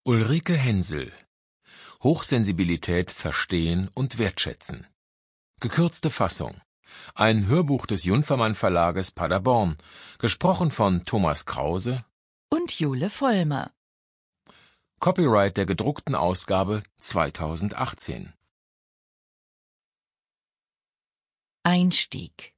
Ulrike Hensel. Hochsensibilität verstehen und wertschätzen. Gekürzte Fassung. Ein Hörbuch des Junfermann Verlages Paderborn, gesprochen von Thomas Krause und Jule Vollmer. Copyright der gedruckten Ausgabe 2018. Einstieg.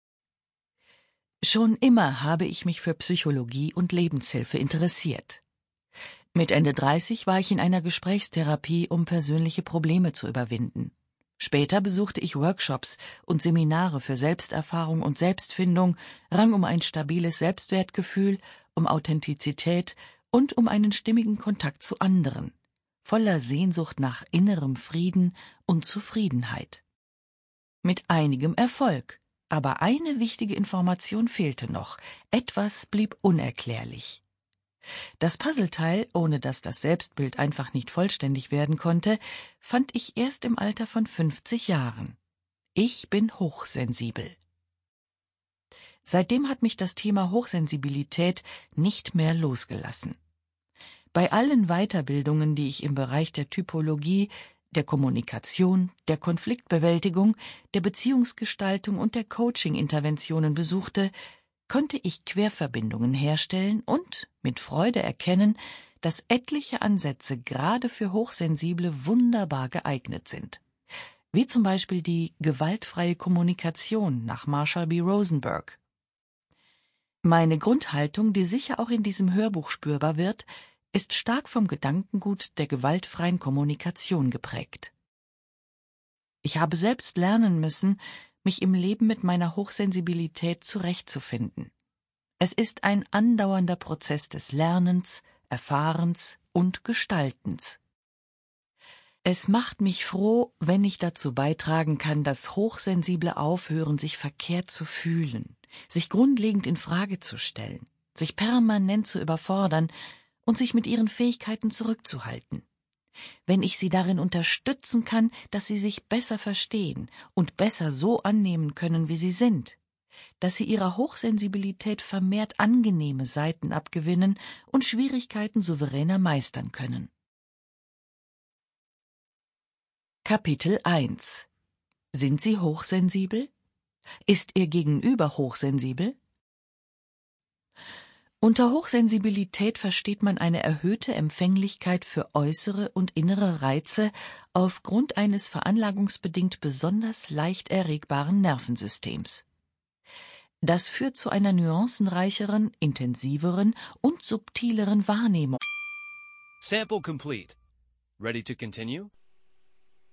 Schon immer habe ich mich für Psychologie und Lebenshilfe interessiert. Mit Ende 30 war ich in einer Gesprächstherapie, um persönliche Probleme zu überwinden. Später besuchte ich Workshops und Seminare für Selbsterfahrung und Selbstfindung, rang um ein stabiles Selbstwertgefühl, um Authentizität und um einen stimmigen Kontakt zu anderen, voller Sehnsucht nach innerem Frieden und Zufriedenheit. Mit einigem Erfolg, aber eine wichtige Information fehlte noch, etwas blieb unerklärlich. Das Puzzleteil, ohne das das Selbstbild einfach nicht vollständig werden konnte, fand ich erst im Alter von 50 Jahren. Ich bin hochsensibel. Seitdem hat mich das Thema Hochsensibilität nicht mehr losgelassen. Bei allen Weiterbildungen, die ich im Bereich der Typologie, der Kommunikation, der Konfliktbewältigung, der Beziehungsgestaltung und der Coaching-Interventionen besuchte, konnte ich Querverbindungen herstellen und mit Freude erkennen, dass etliche Ansätze gerade für Hochsensible wunderbar geeignet sind. Wie zum Beispiel die gewaltfreie Kommunikation nach Marshall B. Rosenberg. Meine Grundhaltung, die sicher auch in diesem Hörbuch spürbar wird, ist stark vom Gedankengut der gewaltfreien Kommunikation geprägt. Ich habe selbst lernen müssen, mich im Leben mit meiner Hochsensibilität zurechtzufinden. Es ist ein andauernder Prozess des Lernens, Erfahrens und Gestaltens. Es macht mich froh, wenn ich dazu beitragen kann, dass Hochsensible aufhören, sich verkehrt zu fühlen, sich grundlegend in Frage zu stellen, sich permanent zu überfordern und sich mit ihren Fähigkeiten zurückzuhalten. Wenn ich sie darin unterstützen kann, dass sie sich besser verstehen und besser so annehmen können, wie sie sind, dass sie ihrer Hochsensibilität vermehrt angenehme Seiten abgewinnen und Schwierigkeiten souveräner meistern können. Kapitel 1. Sind Sie hochsensibel? Ist Ihr Gegenüber hochsensibel? Unter Hochsensibilität versteht man eine erhöhte Empfänglichkeit für äußere und innere Reize aufgrund eines veranlagungsbedingt besonders leicht erregbaren Nervensystems. Das führt zu einer nuancenreicheren, intensiveren und subtileren Wahrnehmung. Sample complete. Ready to continue?